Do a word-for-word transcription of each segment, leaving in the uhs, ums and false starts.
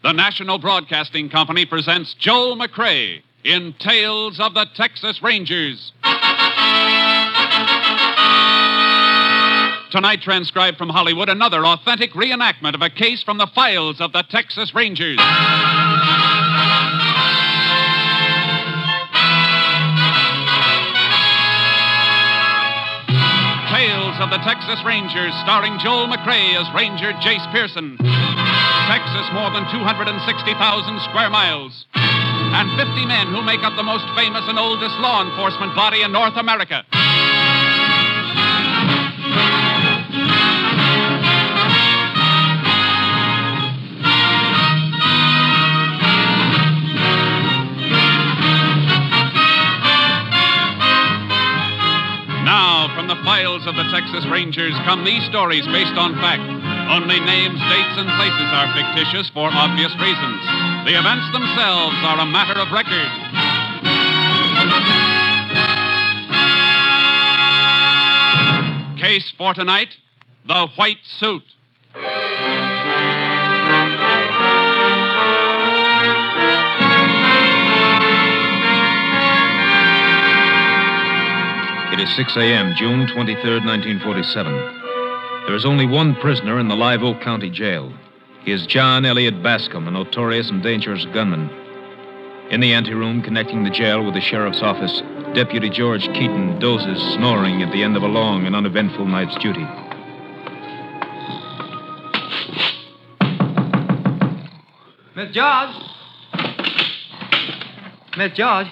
The National Broadcasting Company presents Joel McCrea in Tales of the Texas Rangers. Tonight, transcribed from Hollywood, another authentic reenactment of a case from the files of the Texas Rangers. Tales of the Texas Rangers, starring Joel McCrea as Ranger Jace Pearson. Texas, more than two hundred sixty thousand square miles. And fifty men who make up the most famous and oldest law enforcement body in North America. Now, from the files of the Texas Rangers come these stories based on fact. Only names, dates, and places are fictitious for obvious reasons. The events themselves are a matter of record. Case for tonight, the White Suit. It is six a.m., June twenty-third, nineteen forty-seven. There is only one prisoner in the Live Oak County Jail. He is John Elliott Bascom, a notorious and dangerous gunman. In the anteroom connecting the jail with the sheriff's office, Deputy George Keaton dozes, snoring at the end of a long and uneventful night's duty. Miss George? Miss George?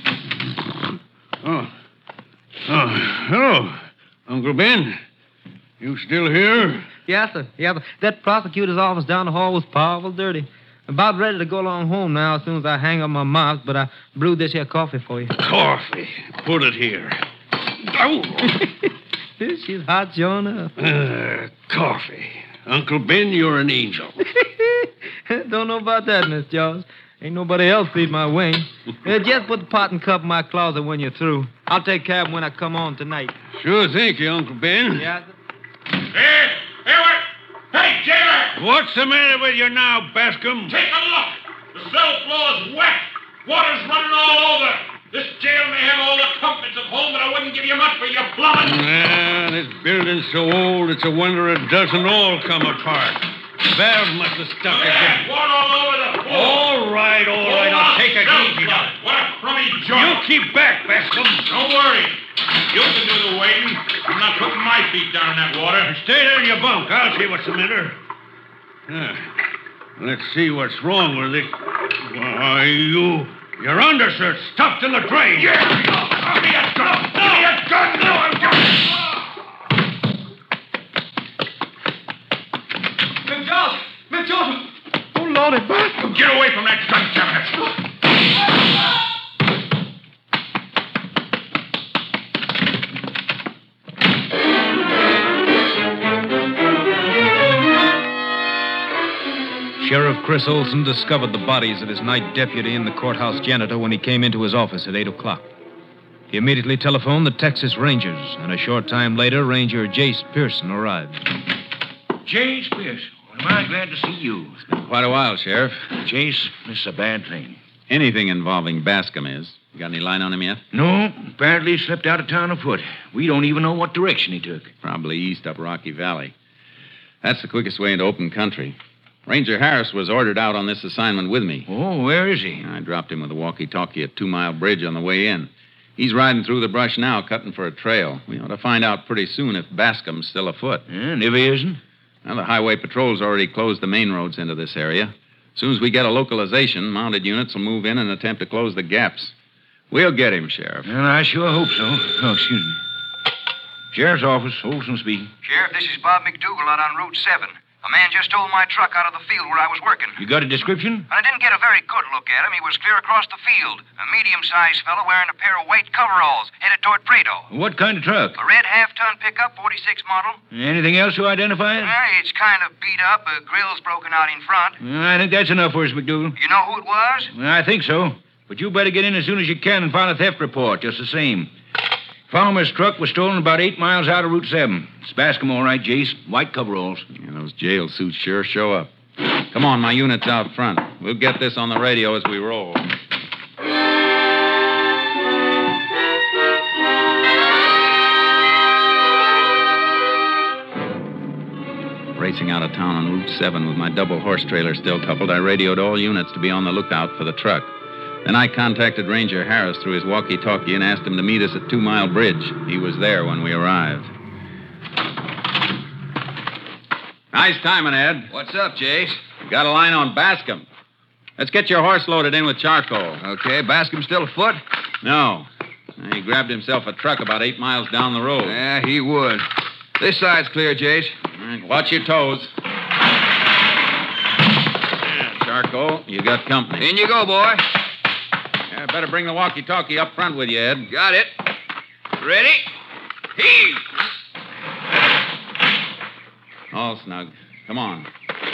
Oh. Oh, hello, Uncle Ben. You still here? Yes, sir. Yes, sir. That prosecutor's office down the hall was powerful dirty. About ready to go along home now as soon as I hang up my mouth, but I brewed this here coffee for you. Coffee? Put it here. Oh. She's hot, sure enough. Uh, coffee. Uncle Ben, you're an angel. Don't know about that, Miss George. Ain't nobody else feed my wing. Uh, just put the pot and cup in my closet when you're through. I'll take care of them when I come on tonight. Sure, thank you, Uncle Ben. Yeah, sir. Hey, hey, what? Hey, jailer! What's the matter with you now, Bascom? Take a look. The cell floor's wet. Water's running all over. This jail may have all the comforts of home, but I wouldn't give you much for your plumbing. Ah, this building's so old, it's a wonder it doesn't all come apart. Valve must have stuck Yeah, again. water all over the floor. All right, all right, I'll take it easy now. What a crummy You joint. keep back, Bascom. Don't worry. You can do the waiting. I'm not putting my feet down in that water. Stay there in your bunk. I'll see what's the matter. Ah, let's see what's wrong with it. Why, you... Your undershirt's stuffed in the drain. Yeah. Give me a gun. Give me a gun. No, I'm Miss George! Miss George! Oh, Lordy, Bascom! Get away from that gun cabinet. Sheriff Chris Olson discovered the bodies of his night deputy and the courthouse janitor when he came into his office at eight o'clock. He immediately telephoned the Texas Rangers, and a short time later, Ranger Jace Pearson arrived. Jace Pearson. Well, am I glad to see you. It's been quite a while, Sheriff. Jace, this is a bad thing. Anything involving Bascom is. You got any line on him yet? No, apparently he slipped out of town afoot. We don't even know what direction he took. Probably east up Rocky Valley. That's the quickest way into open country. Ranger Harris was ordered out on this assignment with me. Oh, where is he? I dropped him with a walkie-talkie at Two Mile Bridge on the way in. He's riding through the brush now, cutting for a trail. We ought to find out pretty soon if Bascom's still afoot. And if he isn't? Now, the highway patrol's already closed the main roads into this area. As soon as we get a localization, mounted units will move in and attempt to close the gaps. We'll get him, Sheriff. Well, I sure hope so. Oh, excuse me. Sheriff's office, Olson speaking. Sheriff, this is Bob McDougal out on Route seven. A man just stole my truck out of the field where I was working. You got a description? I didn't get a very good look at him. He was clear across the field. A medium-sized fellow wearing a pair of white coveralls, headed toward Prado. What kind of truck? A red half-ton pickup, forty-six model. Anything else to identify it? Uh, it's kind of beat up. A grill's broken out in front. Well, I think that's enough for us, McDougal. You know who it was? Well, I think so. But you better get in as soon as you can and file a theft report, just the same. Farmer's truck was stolen about eight miles out of Route seven. It's Bascom, all right, Jace. White coveralls. Yeah, those jail suits sure show up. Come on, my unit's out front. We'll get this on the radio as we roll. Racing out of town on Route seven with my double horse trailer still coupled, I radioed all units to be on the lookout for the truck. Then I contacted Ranger Harris through his walkie-talkie and asked him to meet us at Two Mile Bridge. He was there when we arrived. Nice timing, Ed. What's up, Jace? Got a line on Bascom. Let's get your horse loaded in with charcoal. Okay, Bascom still afoot? No. He grabbed himself a truck about eight miles down the road. Yeah, he would. This side's clear, Jace. All right, watch your toes. Yeah, charcoal, you got company. In you go, boy. Yeah, better bring the walkie-talkie up front with you, Ed. Got it. Ready? Heave! All snug. Come on.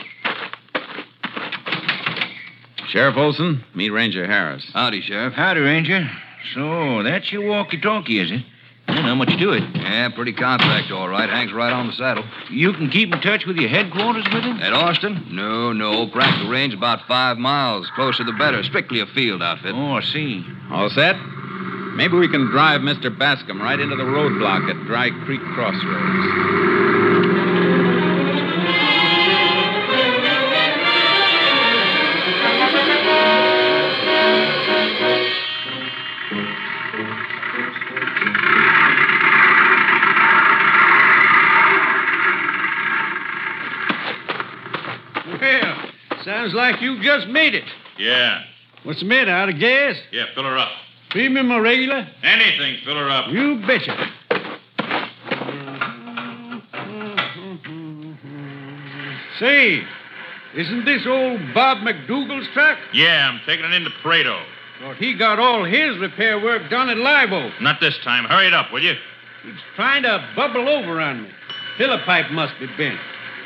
Sheriff Olson, meet Ranger Harris. Howdy, Sheriff. Howdy, Ranger. So, that's your walkie-talkie, is it? Well, not much to it. Yeah, pretty contract, all right. Hangs right on the saddle. You can keep in touch with your headquarters with him? At Austin? No, no. Practical range about five miles. Closer the better. Strictly a field outfit. Oh, I see. All set? Maybe we can drive Mister Bascom right into the roadblock at Dry Creek Crossroads. Well, sounds like you just made it. Yeah. What's the matter, out of gas? Yeah, fill her up. Premium or regular? Anything, fill her up. You betcha. Say, isn't this old Bob McDougal's truck? Yeah, I'm taking it into Prado. Thought he got all his repair work done at Live Oak. Not this time. Hurry it up, will you? He's trying to bubble over on me. Pillar pipe must be bent.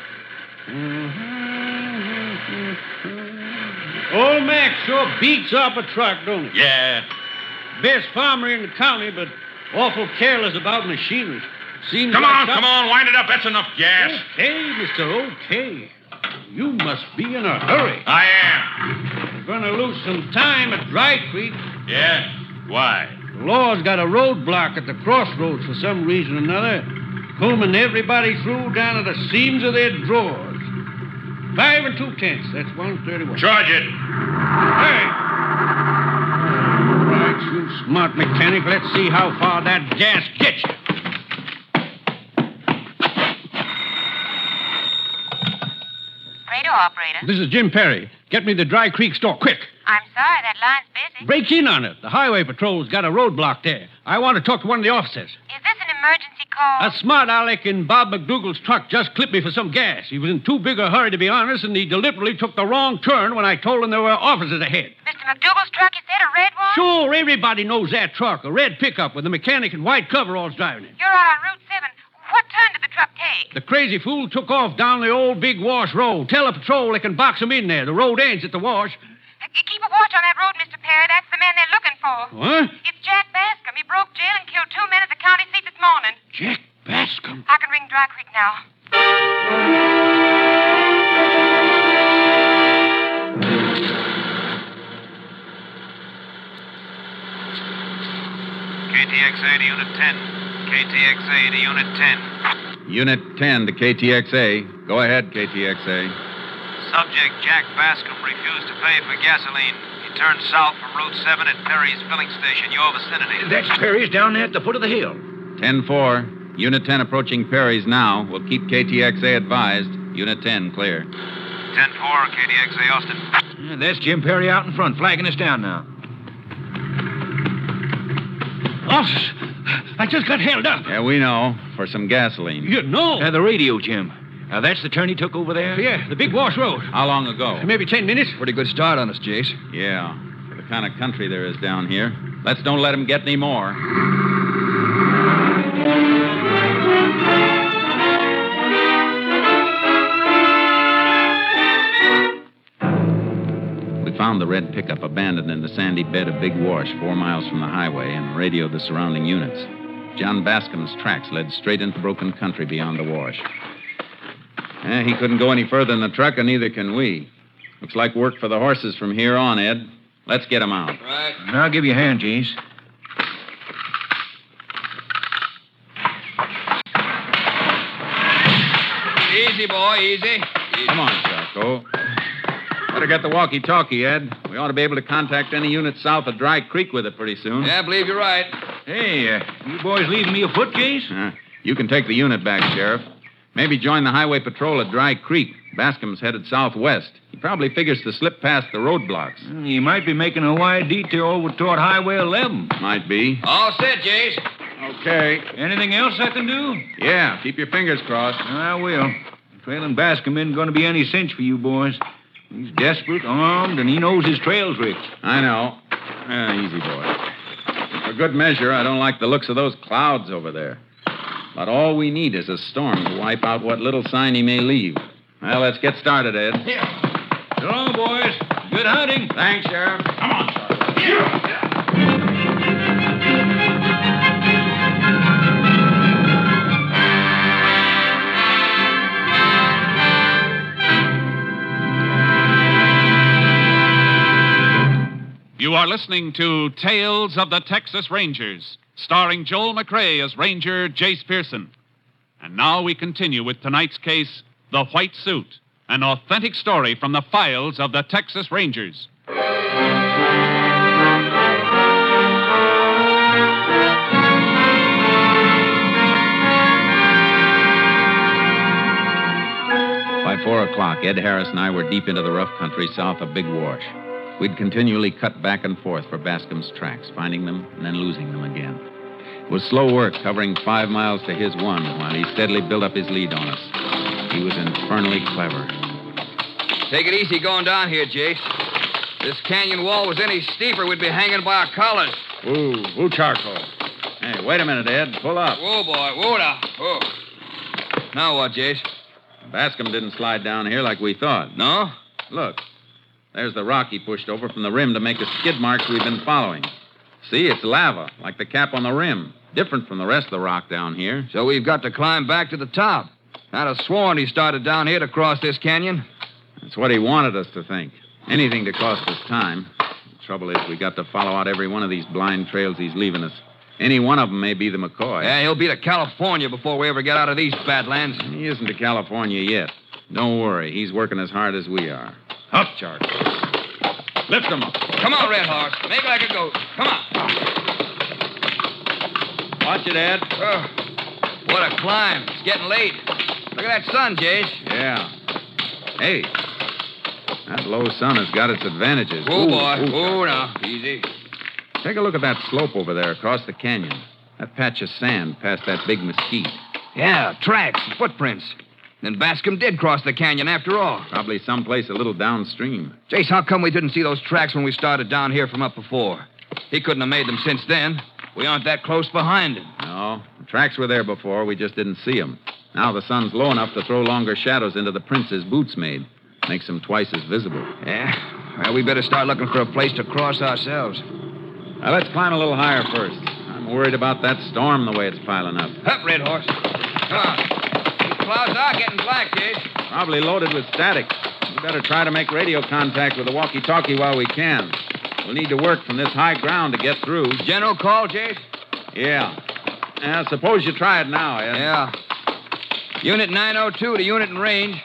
Old Mac sure beats up a truck, don't he? Yeah. Best farmer in the county, but awful careless about machinery. Seems Come like on, some- come on. Wind it up. That's enough gas. Okay, Mister Okay. You must be in a hurry. I am. We're gonna lose some time at Dry Creek. Yeah? Why? The law's got a roadblock at the crossroads for some reason or another, combing everybody through down to the seams of their drawers. Five and two-tenths. That's one thirty-one. Charge it. Hey! All right, you smart mechanic. Let's see how far that gas gets you. Radio operator. This is Jim Perry. Get me the Dry Creek store, quick. I'm sorry, that line's busy. Break in on it. The highway patrol's got a roadblock there. I want to talk to one of the officers. Is this an emergency call? A smart aleck in Bob McDougal's truck just clipped me for some gas. He was in too big a hurry, to be honest, and he deliberately took the wrong turn when I told him there were officers ahead. Mister McDougal's truck, you said, a red one? Sure, everybody knows that truck. A red pickup with a mechanic in white coveralls driving it. You're out on Route seven. What turn did the truck take? The crazy fool took off down the old Big Wash Road. Tell the patrol they can box him in there. The road ends at the wash. Uh, keep a watch on that road, Mister Perry. That's the man they're looking for. What? It's Jack Bascom. He broke jail and killed two men at the county seat this morning. Jack Bascom. I can ring Dry Creek now. K T X A to Unit ten. K T X A to Unit ten. Unit ten to K T X A. Go ahead, K T X A. Subject Jack Bascom refused to pay for gasoline. He turned south from Route seven at Perry's filling station, your vicinity. That's Perry's down there at the foot of the hill. ten four. Unit ten approaching Perry's now. We'll keep K T X A advised. Unit ten clear. ten four, K T X A Austin. Yeah, that's Jim Perry out in front, flagging us down now. Officers, I just got held up. Yeah, we know. For some gasoline. You know? Uh, the radio, Jim. Now, that's the turn he took over there? Yeah, the Big Wash Road. How long ago? Maybe ten minutes. Pretty good start on us, Jace. Yeah, for the kind of country there is down here. Let's don't let him get any more. We found the red pickup abandoned in the sandy bed of Big Wash, four miles from the highway, and radioed the surrounding units. John Bascom's tracks led straight into broken country beyond the wash. Eh, he couldn't go any further in the truck, and neither can we. Looks like work for the horses from here on, Ed. Let's get 'em out. Right. I'll give you a hand, Jace. Easy, boy, easy. easy. Come on, Charco. Better get the walkie-talkie, Ed. We ought to be able to contact any unit south of Dry Creek with it pretty soon. Yeah, I believe you're right. Hey, uh, you boys leaving me afoot, Jace? Uh, you can take the unit back, Sheriff. Maybe join the highway patrol at Dry Creek. Bascom's headed southwest. He probably figures to slip past the roadblocks. You might be making a wide detour over toward Highway eleven. Might be. All set, Jace. Okay. Anything else I can do? Yeah, keep your fingers crossed. I will. Trailing Bascom isn't going to be any cinch for you boys. He's desperate, armed, and he knows his trail tricks. I know. Ah, easy, boy. For good measure, I don't like the looks of those clouds over there. But all we need is a storm to wipe out what little sign he may leave. Well, let's get started, Ed. So long, boys. Good hunting. Thanks, Sheriff. Come on, Charlie. You are listening to Tales of the Texas Rangers, starring Joel McRae as Ranger Jace Pearson. And now we continue with tonight's case, The White Suit, an authentic story from the files of the Texas Rangers. By four o'clock, Ed Harris and I were deep into the rough country south of Big Wash. We'd continually cut back and forth for Bascom's tracks, finding them and then losing them again. It was slow work, covering five miles to his one, while he steadily built up his lead on us. He was infernally clever. Take it easy going down here, Jace. This canyon wall was any steeper, we'd be hanging by our collars. Ooh, ooh, charcoal. Hey, wait a minute, Ed. Pull up. Whoa, boy. Whoa, now. Whoa. Now what, Jace? Bascom didn't slide down here like we thought. No? Look. There's the rock he pushed over from the rim to make the skid marks we've been following. See, it's lava, like the cap on the rim. Different from the rest of the rock down here. So we've got to climb back to the top. I'd have sworn he started down here to cross this canyon. That's what he wanted us to think. Anything to cost us time. The trouble is, we got to follow out every one of these blind trails he's leaving us. Any one of them may be the McCoy. Yeah, he'll be to California before we ever get out of these badlands. He isn't to California yet. Don't worry, he's working as hard as we are. Up, Charlie. Lift him up. Come on, Red Horse. Make like a goat. Come on. Watch it, Ed. Oh, what a climb. It's getting late. Look at that sun, Jace. Yeah. Hey, that low sun has got its advantages. Oh, Ooh, boy. ooh, Oh, now. Easy. Take a look at that slope over there across the canyon. That patch of sand past that big mesquite. Yeah, tracks, footprints. Then Bascom did cross the canyon after all. Probably someplace a little downstream. Jace, how come we didn't see those tracks when we started down here from up before? He couldn't have made them since then. We aren't that close behind him. No, the tracks were there before. We just didn't see them. Now the sun's low enough to throw longer shadows into the prints his boots made. Makes them twice as visible. Yeah? Well, we better start looking for a place to cross ourselves. Now, let's climb a little higher first. I'm worried about that storm the way it's piling up. Up, Red Horse. Come on. These clouds are getting black, Jace. Probably loaded with static. We better try to make radio contact with the walkie-talkie while we can. We'll need to work from this high ground to get through. General call, Jace? Yeah. Yeah, suppose you try it now, Ed. Yeah. Unit nine oh two to unit in range.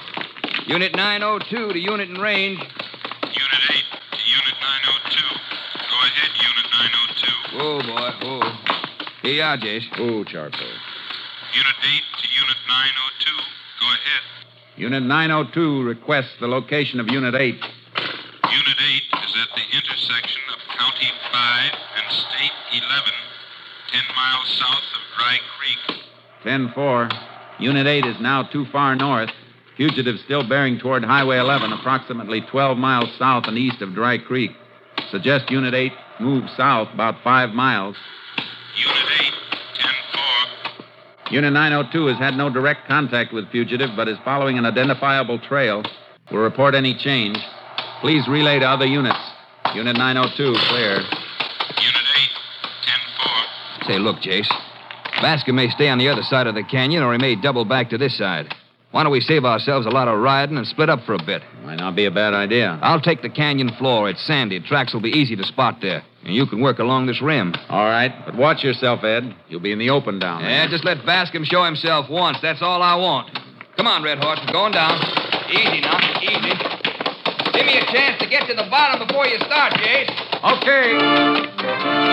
Unit nine oh two to unit in range. Unit eight to Unit nine oh two. Go ahead, Unit nine oh two. Oh, boy. Oh. Here you are, Jace. Oh, charcoal. Unit eight to Unit nine oh two. Go ahead. Unit nine oh two requests the location of Unit eight. Unit eight is at the intersection of County five and State eleven, ten miles south of Dry Creek. ten four. Unit eight is now too far north. Fugitives still bearing toward Highway eleven, approximately twelve miles south and east of Dry Creek. Suggest Unit eight move south about five miles. Unit eight, ten four. Unit nine oh two has had no direct contact with fugitive, but is following an identifiable trail. Will report any change. Please relay to other units. Unit nine oh two, clear. Unit eight, ten four. Say, look, Jace. Bascom may stay on the other side of the canyon, or he may double back to this side. Why don't we save ourselves a lot of riding and split up for a bit? Might not be a bad idea. I'll take the canyon floor. It's sandy. Tracks will be easy to spot there. And you can work along this rim. All right, but watch yourself, Ed. You'll be in the open down there. Yeah, just let Bascom show himself once. That's all I want. Come on, Red Horse. We're going down. Easy now. Easy. Give me a chance to get to the bottom before you start, Jace. Okay.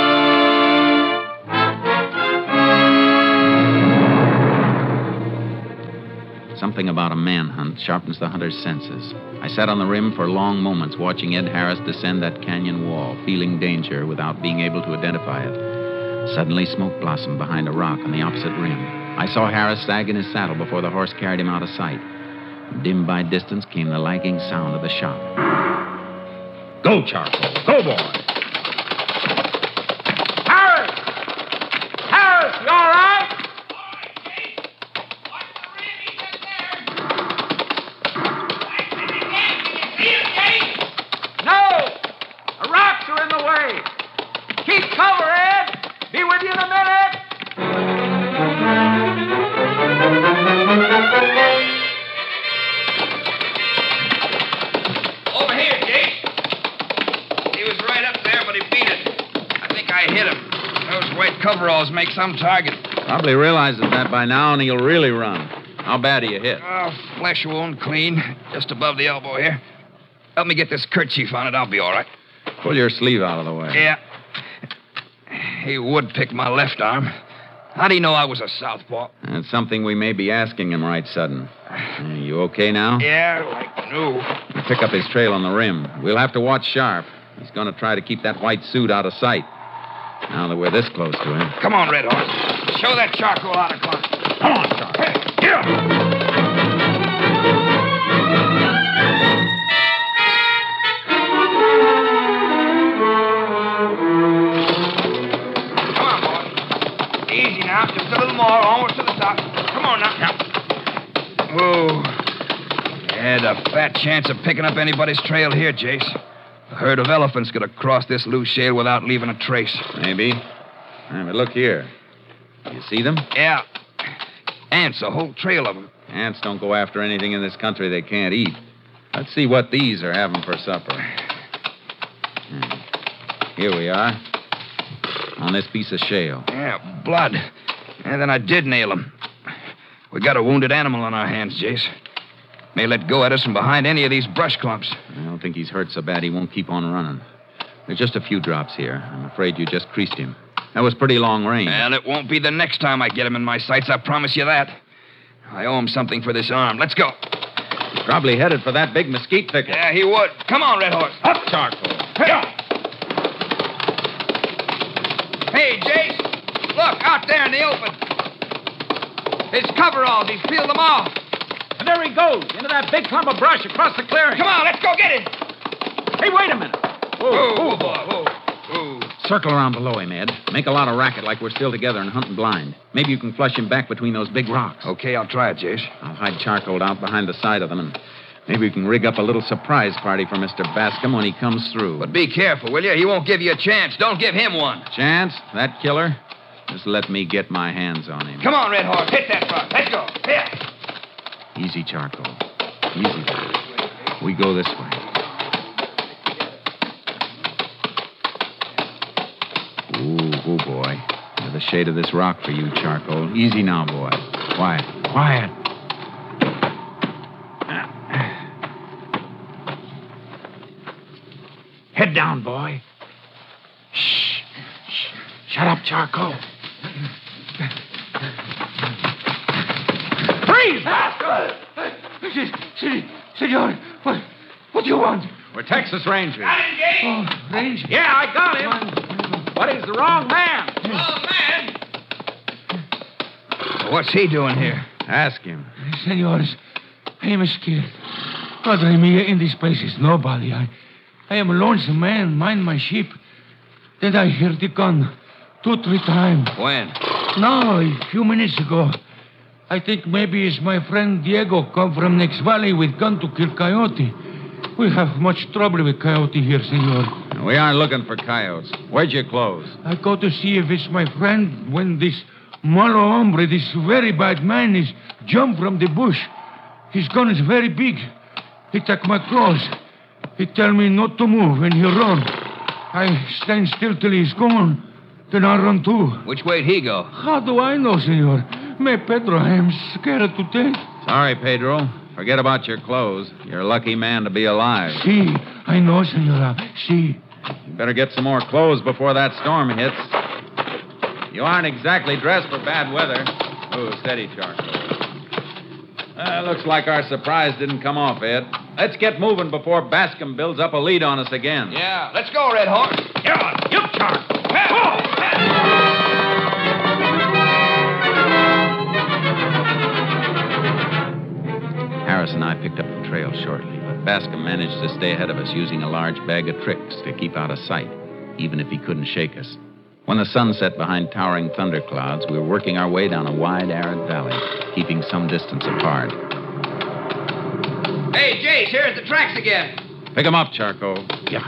Something about a manhunt sharpens the hunter's senses. I sat on the rim for long moments, watching Ed Harris descend that canyon wall, feeling danger without being able to identify it. Suddenly, smoke blossomed behind a rock on the opposite rim. I saw Harris sag in his saddle before the horse carried him out of sight. Dim by distance came the lagging sound of the shot. Go, Charcoal. Go, boy. Harris! Harris, you all right? Keep cover, Ed! Be with you in a minute! Over here, Jake. He was right up there, but he beat it. I think I hit him. Those white coveralls make some target. Probably realizes that by now, and he'll really run. How bad are you hit? Oh, flesh wound, clean. Just above the elbow here. Help me get this kerchief on it. I'll be all right. Pull your sleeve out of the way. Yeah. He would pick my left arm. How do you know I was a southpaw? That's something we may be asking him right sudden. You okay now? Yeah, like new. We'll pick up his trail on the rim. We'll have to watch sharp. He's going to try to keep that white suit out of sight. Now that we're this close to him. Come on, Red Horse. Show that charcoal how to climb. Come on, Charcoal. Hey, get up. Easy now, just a little more, almost to the top. Come on now. Now. Oh. Had a fat chance of picking up anybody's trail here, Jace. A herd of elephants could have crossed this loose shale without leaving a trace. Maybe. Yeah, but look here. You see them? Yeah. Ants, a whole trail of them. Ants don't go after anything in this country they can't eat. Let's see what these are having for supper. Here we are. On this piece of shale. Yeah, blood. And then I did nail him. We got a wounded animal on our hands, Jace. May let go at us from behind any of these brush clumps. I don't think he's hurt so bad he won't keep on running. There's just a few drops here. I'm afraid you just creased him. That was pretty long range. Well, it won't be the next time I get him in my sights, I promise you that. I owe him something for this arm. Let's go. He's probably headed for that big mesquite thicket. Yeah, he would. Come on, Red Horse. Up, Charcoal. Yeah. Hey, Jace, look, out there in the open. His coveralls, he's peeled them off. And there he goes, into that big clump of brush across the clearing. Come on, let's go get him. Hey, wait a minute. Whoa, whoa, boy, whoa, whoa. Circle around below him, Ed. Make a lot of racket like we're still together and hunting blind. Maybe you can flush him back between those big rocks. Okay, I'll try it, Jace. I'll hide Charcoal out behind the side of them, and maybe we can rig up a little surprise party for Mister Bascom when he comes through. But be careful, will you? He won't give you a chance. Don't give him one. Chance? That killer? Just let me get my hands on him. Come on, Red Horse. Hit that rock. Let's go. Here. Easy, Charcoal. Easy. We go this way. Ooh, ooh, boy. There's the shade of this rock for you, Charcoal. Easy now, boy. Quiet. Quiet. Head down, boy. Shh. Shh. Shut up, Charcoal. Freeze! Senor, what, what do you want? We're Texas Rangers. Got him, Jake? Oh, Ranger. Yeah, I got him. But he's the wrong man. Wrong man? What's he doing here? Ask him. Senores, I am scared. Padre mia, in this place is nobody. I, I am a lonesome man, mind my sheep. Then I hear the gun two, three times. When? No, a few minutes ago. I think maybe it's my friend Diego come from next valley with gun to kill coyote. We have much trouble with coyote here, senor. We aren't looking for coyotes. Where'd you close? I go to see if it's my friend when this malo hombre, this very bad man, is jump from the bush. His gun is very big. He take my clothes. He tell me not to move, and he run. I stand still till he's gone. Then I run too. Which way'd he go? How do I know, senor? Me, Pedro, I am scared to death. Sorry, Pedro. Forget about your clothes. You're a lucky man to be alive. See, I know, senora. See. You better get some more clothes before that storm hits. You aren't exactly dressed for bad weather. Oh, steady, Charcoal. Uh, looks like our surprise didn't come off, Ed. Let's get moving before Bascom builds up a lead on us again. Yeah, let's go, Red Horse. Yeah, you Charcoal. Harris and I picked up the trail shortly, but Bascom managed to stay ahead of us using a large bag of tricks to keep out of sight, even if he couldn't shake us. When the sun set behind towering thunderclouds, we were working our way down a wide, arid valley, keeping some distance apart. Hey, Jace, here's the tracks again. Pick 'em up, Charcoal. Yeah.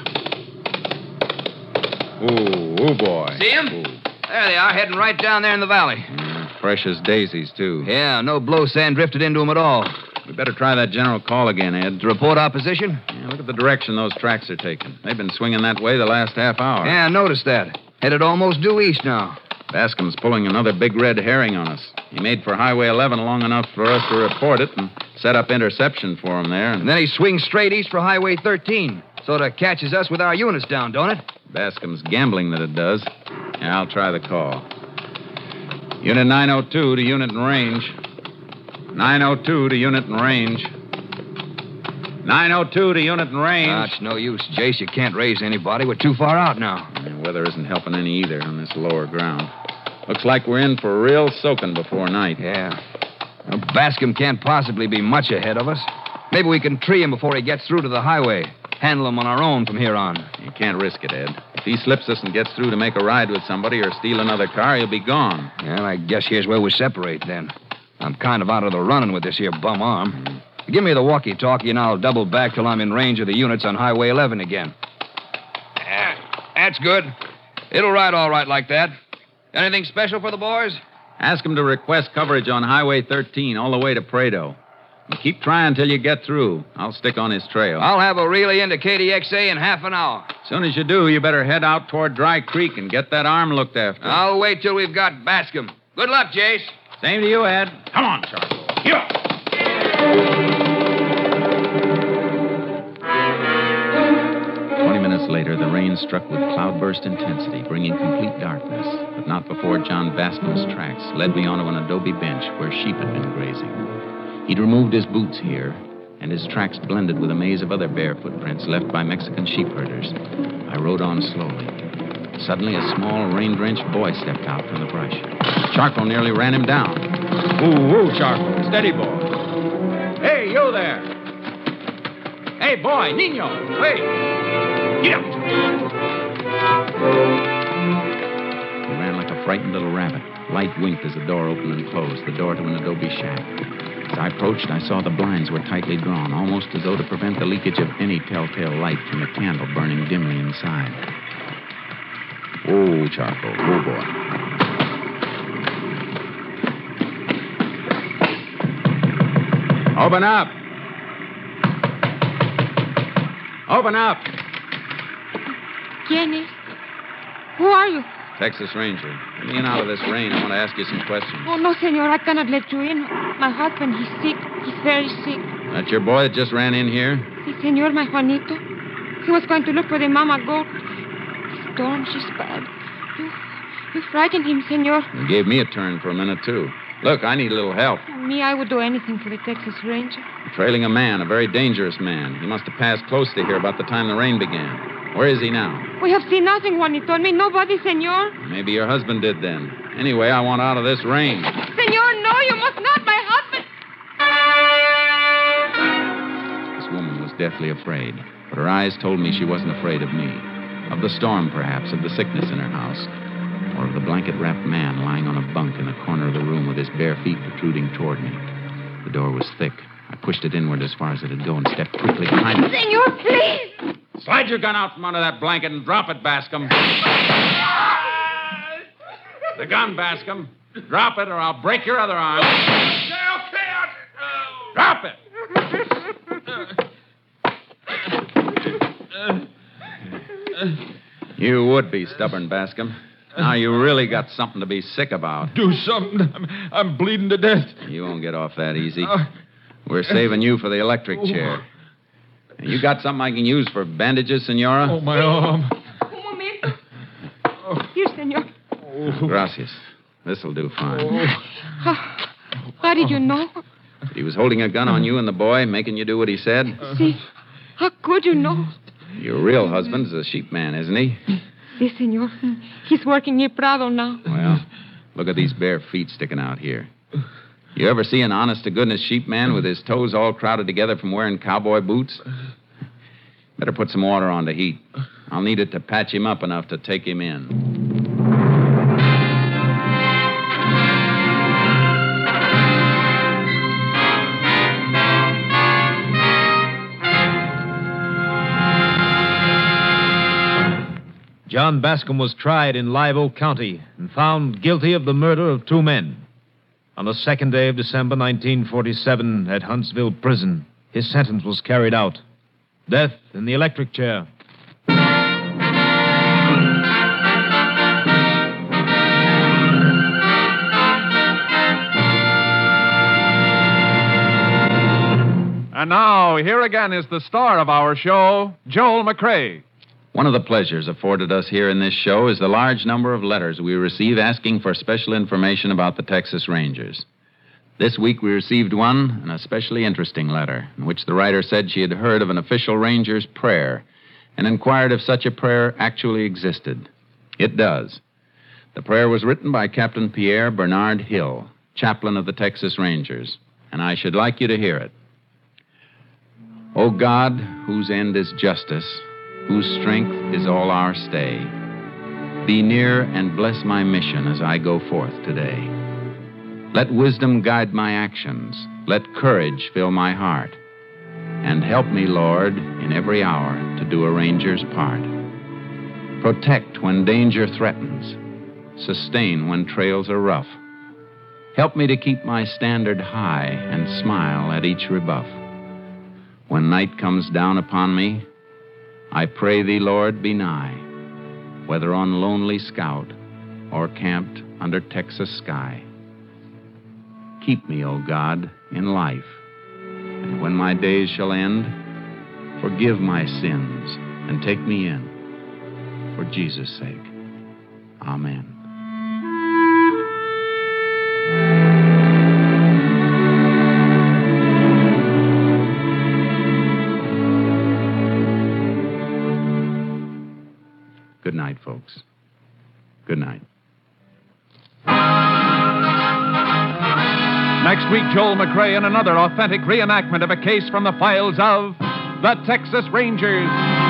Ooh, ooh, boy. See 'em? Ooh. There they are, heading right down there in the valley. Yeah, fresh as daisies, too. Yeah, no blow sand drifted into 'em at all. We better try that general call again, Ed. To report our position? Yeah, look at the direction those tracks are taking. They've been swinging that way the last half hour. Yeah, I noticed that. Headed almost due east now. Bascom's pulling another big red herring on us. He made for Highway eleven long enough for us to report it and set up interception for him there. And, And then he swings straight east for Highway thirteen. Sort of catches us with our units down, don't it? Bascom's gambling that it does. Yeah, I'll try the call. Unit nine oh two to unit in range. nine oh two to unit in range. nine oh two to unit in range. Ah, it's no use, Jace. You can't raise anybody. We're too far out now. The weather isn't helping any either on this lower ground. Looks like we're in for a real soaking before night. Yeah. Well, Bascom can't possibly be much ahead of us. Maybe we can tree him before he gets through to the highway. Handle him on our own from here on. You can't risk it, Ed. If he slips us and gets through to make a ride with somebody or steal another car, he'll be gone. Well, I guess here's where we separate then. I'm kind of out of the running with this here bum arm. Mm-hmm. Give me the walkie-talkie, and I'll double back till I'm in range of the units on Highway eleven again. Yeah, that's good. It'll ride all right like that. Anything special for the boys? Ask him to request coverage on Highway thirteen all the way to Prado. And keep trying till you get through. I'll stick on his trail. I'll have a relay into K D X A in half an hour. As soon as you do, you better head out toward Dry Creek and get that arm looked after. I'll wait till we've got Bascom. Good luck, Jace. Same to you, Ed. Come on, Charcoal. Here. Twenty minutes later, the rain struck with cloudburst intensity, bringing complete darkness, but not before John Bascom's tracks led me onto an adobe bench where sheep had been grazing. He'd removed his boots here, and his tracks blended with a maze of other bare footprints left by Mexican sheep herders. I rode on slowly. Suddenly, a small, rain-drenched boy stepped out from the brush. Charcoal nearly ran him down. Ooh, ooh, Charcoal. Steady, boy. Hey, you there. Hey, boy, Nino. Wait. Get up. He ran like a frightened little rabbit. Light winked as the door opened and closed, the door to an adobe shack. As I approached, I saw the blinds were tightly drawn, almost as though to prevent the leakage of any telltale light from the candle burning dimly inside. Oh, Charcoal. Oh, boy. Open up. Open up. ¿Quién es? Who are you? Texas Ranger. Let me in out of this rain. I want to ask you some questions. Oh, no, senor. I cannot let you in. My husband, he's sick. He's very sick. That's your boy that just ran in here? Si, senor, my Juanito. He was going to look for the mama goat. The storm, she's bad. You, you frightened him, senor. You gave me a turn for a minute, too. Look, I need a little help. Me, I would do anything for the Texas Ranger. I'm trailing a man, a very dangerous man. He must have passed close to here about the time the rain began. Where is he now? We have seen nothing, Juanito. And me, nobody, senor. Maybe your husband did then. Anyway, I want out of this rain. Senor, no, you must not. My husband. This woman was deathly afraid, but her eyes told me she wasn't afraid of me. Of the storm, perhaps, of the sickness in her house, or of the blanket-wrapped man lying on a bunk in the corner of the room with his bare feet protruding toward me. The door was thick. I pushed it inward as far as it'd go and stepped quickly behind it. Senor, please! Slide your gun out from under that blanket and drop it, Bascom. The gun, Bascom. Drop it or I'll break your other arm. Drop it! You would be stubborn, Bascom. Now you really got something to be sick about. Do something. I'm, I'm bleeding to death. You won't get off that easy. We're saving you for the electric chair. You got something I can use for bandages, Senora? Oh, my arm. Un momento. Here, senor. Gracias. This'll do fine. How, how did you know? He was holding a gun on you and the boy, making you do what he said? See, how could you know? Your real husband's a sheep man, isn't he? Si, senor. He's working near Prado now. Well, look at these bare feet sticking out here. You ever see an honest-to-goodness sheep man with his toes all crowded together from wearing cowboy boots? Better put some water on to heat. I'll need it to patch him up enough to take him in. John Bascom was tried in Live Oak County and found guilty of the murder of two men. On the second day of December nineteen forty-seven at Huntsville Prison, his sentence was carried out. Death in the electric chair. And now, here again is the star of our show, Joel McCrea. One of the pleasures afforded us here in this show is the large number of letters we receive asking for special information about the Texas Rangers. This week we received one, an especially interesting letter, in which the writer said she had heard of an official Ranger's prayer and inquired if such a prayer actually existed. It does. The prayer was written by Captain Pierre Bernard Hill, chaplain of the Texas Rangers, and I should like you to hear it. O God, whose end is justice, whose strength is all our stay, be near and bless my mission as I go forth today. Let wisdom guide my actions. Let courage fill my heart. And help me, Lord, in every hour to do a ranger's part. Protect when danger threatens. Sustain when trails are rough. Help me to keep my standard high and smile at each rebuff. When night comes down upon me, I pray thee, Lord, be nigh, whether on lonely scout or camped under Texas sky. Keep me, O God, in life, and when my days shall end, forgive my sins and take me in, for Jesus' sake. Amen. Good night, folks. Good night. Next week, Joel McCrea in another authentic reenactment of a case from the files of the Texas Rangers.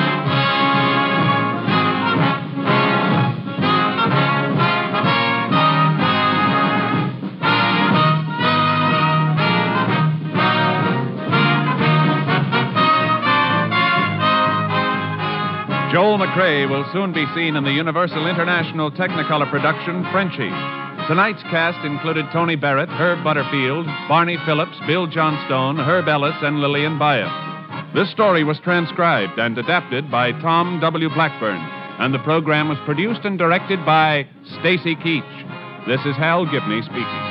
Joel McCrea will soon be seen in the Universal International Technicolor production, Frenchie. Tonight's cast included Tony Barrett, Herb Butterfield, Barney Phillips, Bill Johnstone, Herb Ellis, and Lillian Baya. This story was transcribed and adapted by Tom W. Blackburn, and the program was produced and directed by Stacy Keach. This is Hal Gibney speaking.